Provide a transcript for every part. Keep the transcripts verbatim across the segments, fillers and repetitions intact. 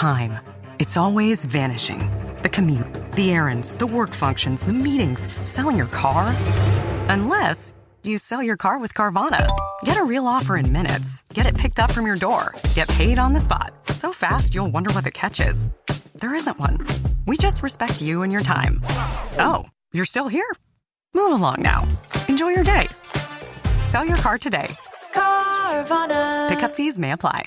time. It's always vanishing. The commute, the errands, the work functions, the meetings, selling your car. Unless you sell your car with Carvana. Get a real offer in minutes. Get it picked up from your door. Get paid on the spot. So fast you'll wonder what the catch is. There isn't one. We just respect you and your time. Oh, you're still here? Move along now. Enjoy your day. Sell your car today. Carvana. Pickup fees may apply.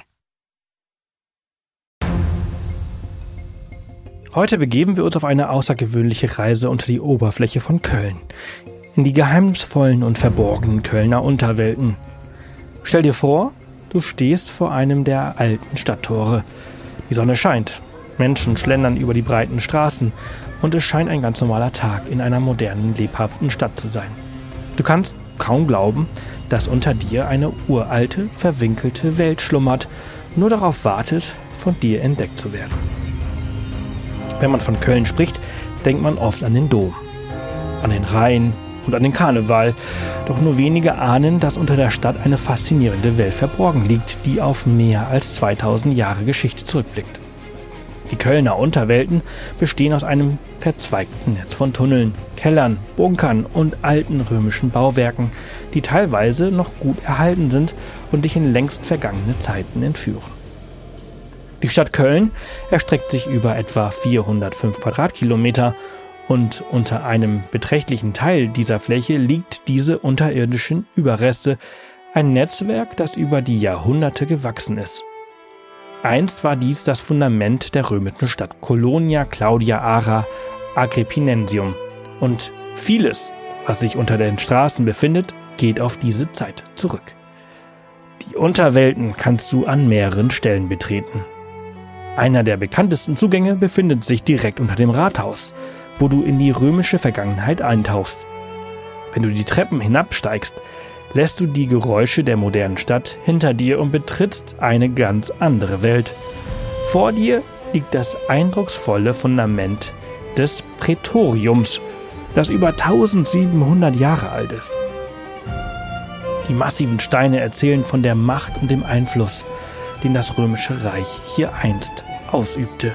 Heute begeben wir uns auf eine außergewöhnliche Reise unter die Oberfläche von Köln. In die geheimnisvollen und verborgenen Kölner Unterwelten. Stell dir vor, du stehst vor einem der alten Stadttore. Die Sonne scheint, Menschen schlendern über die breiten Straßen und es scheint ein ganz normaler Tag in einer modernen, lebhaften Stadt zu sein. Du kannst kaum glauben, dass unter dir eine uralte, verwinkelte Welt schlummert, nur darauf wartet, von dir entdeckt zu werden. Wenn man von Köln spricht, denkt man oft an den Dom, an den Rhein und an den Karneval. Doch nur wenige ahnen, dass unter der Stadt eine faszinierende Welt verborgen liegt, die auf mehr als zweitausend Jahre Geschichte zurückblickt. Die Kölner Unterwelten bestehen aus einem verzweigten Netz von Tunneln, Kellern, Bunkern und alten römischen Bauwerken, die teilweise noch gut erhalten sind und dich in längst vergangene Zeiten entführen. Die Stadt Köln erstreckt sich über etwa vierhundertfünf Quadratkilometer und unter einem beträchtlichen Teil dieser Fläche liegt diese unterirdischen Überreste, ein Netzwerk, das über die Jahrhunderte gewachsen ist. Einst war dies das Fundament der römischen Stadt Colonia Claudia Ara Agrippinensium und vieles, was sich unter den Straßen befindet, geht auf diese Zeit zurück. Die Unterwelten kannst du an mehreren Stellen betreten. Einer der bekanntesten Zugänge befindet sich direkt unter dem Rathaus, wo du in die römische Vergangenheit eintauchst. Wenn du die Treppen hinabsteigst, lässt du die Geräusche der modernen Stadt hinter dir und betrittst eine ganz andere Welt. Vor dir liegt das eindrucksvolle Fundament des Prätoriums, das über eintausendsiebenhundert Jahre alt ist. Die massiven Steine erzählen von der Macht und dem Einfluss, den das Römische Reich hier einst ausübte.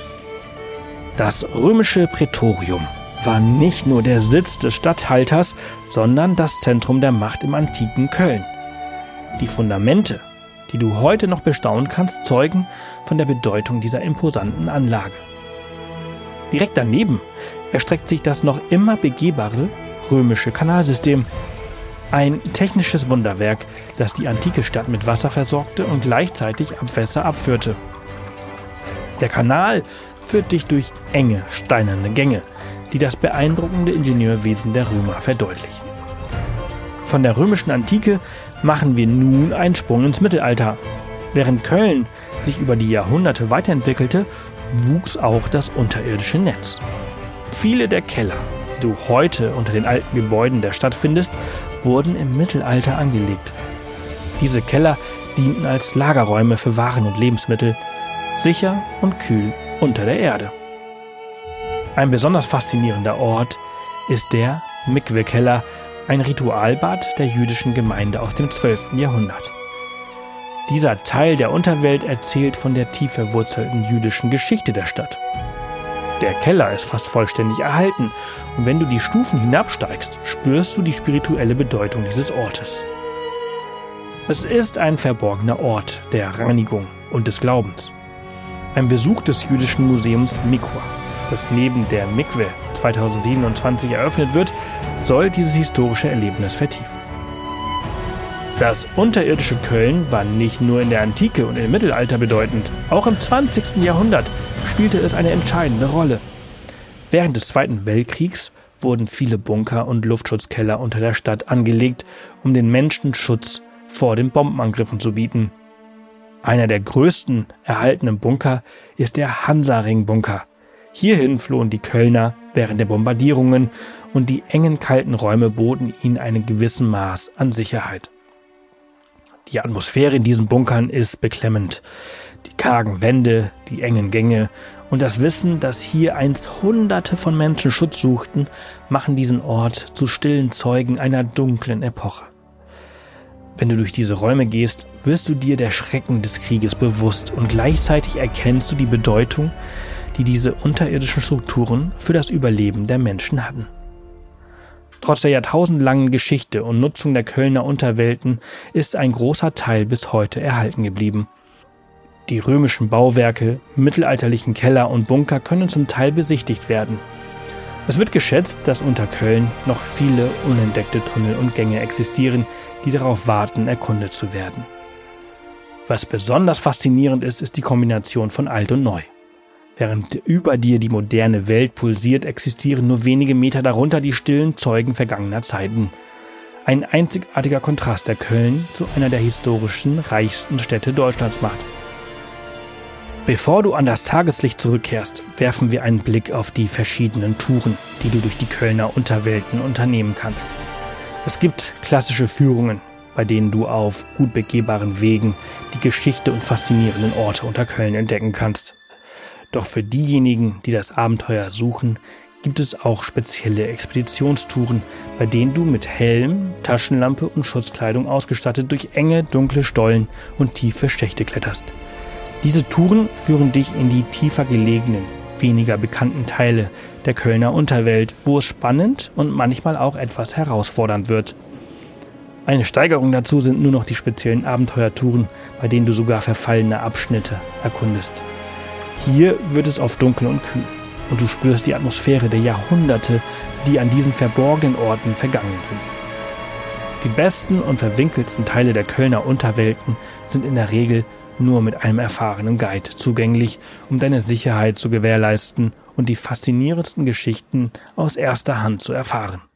Das römische Prätorium war nicht nur der Sitz des Statthalters, sondern das Zentrum der Macht im antiken Köln. Die Fundamente, die du heute noch bestaunen kannst, zeugen von der Bedeutung dieser imposanten Anlage. Direkt daneben erstreckt sich das noch immer begehbare römische Kanalsystem, ein technisches Wunderwerk, das die antike Stadt mit Wasser versorgte und gleichzeitig Abwässer abführte. Der Kanal führt dich durch enge, steinerne Gänge, die das beeindruckende Ingenieurwesen der Römer verdeutlichen. Von der römischen Antike machen wir nun einen Sprung ins Mittelalter. Während Köln sich über die Jahrhunderte weiterentwickelte, wuchs auch das unterirdische Netz. Viele der Keller, die du heute unter den alten Gebäuden der Stadt findest, wurden im Mittelalter angelegt. Diese Keller dienten als Lagerräume für Waren und Lebensmittel, sicher und kühl unter der Erde. Ein besonders faszinierender Ort ist der Mikwe-Keller, ein Ritualbad der jüdischen Gemeinde aus dem zwölften Jahrhundert. Dieser Teil der Unterwelt erzählt von der tief verwurzelten jüdischen Geschichte der Stadt. Der Keller ist fast vollständig erhalten und wenn du die Stufen hinabsteigst, spürst du die spirituelle Bedeutung dieses Ortes. Es ist ein verborgener Ort der Reinigung und des Glaubens. Ein Besuch des jüdischen Museums Mikwa, das neben der Mikwe zweitausendsiebenundzwanzig eröffnet wird, soll dieses historische Erlebnis vertiefen. Das unterirdische Köln war nicht nur in der Antike und im Mittelalter bedeutend, auch im zwanzigsten Jahrhundert spielte es eine entscheidende Rolle. Während des Zweiten Weltkriegs wurden viele Bunker und Luftschutzkeller unter der Stadt angelegt, um den Menschen Schutz vor den Bombenangriffen zu bieten. Einer der größten erhaltenen Bunker ist der Hansaring-Bunker. Hierhin flohen die Kölner während der Bombardierungen und die engen, kalten Räume boten ihnen ein gewisses Maß an Sicherheit. Die Atmosphäre in diesen Bunkern ist beklemmend. Die kargen Wände, die engen Gänge und das Wissen, dass hier einst Hunderte von Menschen Schutz suchten, machen diesen Ort zu stillen Zeugen einer dunklen Epoche. Wenn du durch diese Räume gehst, wirst du dir der Schrecken des Krieges bewusst und gleichzeitig erkennst du die Bedeutung, die diese unterirdischen Strukturen für das Überleben der Menschen hatten. Trotz der jahrtausendlangen Geschichte und Nutzung der Kölner Unterwelten ist ein großer Teil bis heute erhalten geblieben. Die römischen Bauwerke, mittelalterlichen Keller und Bunker können zum Teil besichtigt werden. Es wird geschätzt, dass unter Köln noch viele unentdeckte Tunnel und Gänge existieren, die darauf warten, erkundet zu werden. Was besonders faszinierend ist, ist die Kombination von alt und neu. Während über dir die moderne Welt pulsiert, existieren nur wenige Meter darunter die stillen Zeugen vergangener Zeiten. Ein einzigartiger Kontrast, der Köln zu einer der historischen, reichsten Städte Deutschlands macht. Bevor du an das Tageslicht zurückkehrst, werfen wir einen Blick auf die verschiedenen Touren, die du durch die Kölner Unterwelten unternehmen kannst. Es gibt klassische Führungen, bei denen du auf gut begehbaren Wegen die Geschichte und faszinierenden Orte unter Köln entdecken kannst. Doch für diejenigen, die das Abenteuer suchen, gibt es auch spezielle Expeditionstouren, bei denen du mit Helm, Taschenlampe und Schutzkleidung ausgestattet durch enge, dunkle Stollen und tiefe Schächte kletterst. Diese Touren führen dich in die tiefer gelegenen, weniger bekannten Teile der Kölner Unterwelt, wo es spannend und manchmal auch etwas herausfordernd wird. Eine Steigerung dazu sind nur noch die speziellen Abenteuertouren, bei denen du sogar verfallene Abschnitte erkundest. Hier wird es oft dunkel und kühl und du spürst die Atmosphäre der Jahrhunderte, die an diesen verborgenen Orten vergangen sind. Die besten und verwinkelsten Teile der Kölner Unterwelten sind in der Regel nur mit einem erfahrenen Guide zugänglich, um deine Sicherheit zu gewährleisten und die faszinierendsten Geschichten aus erster Hand zu erfahren.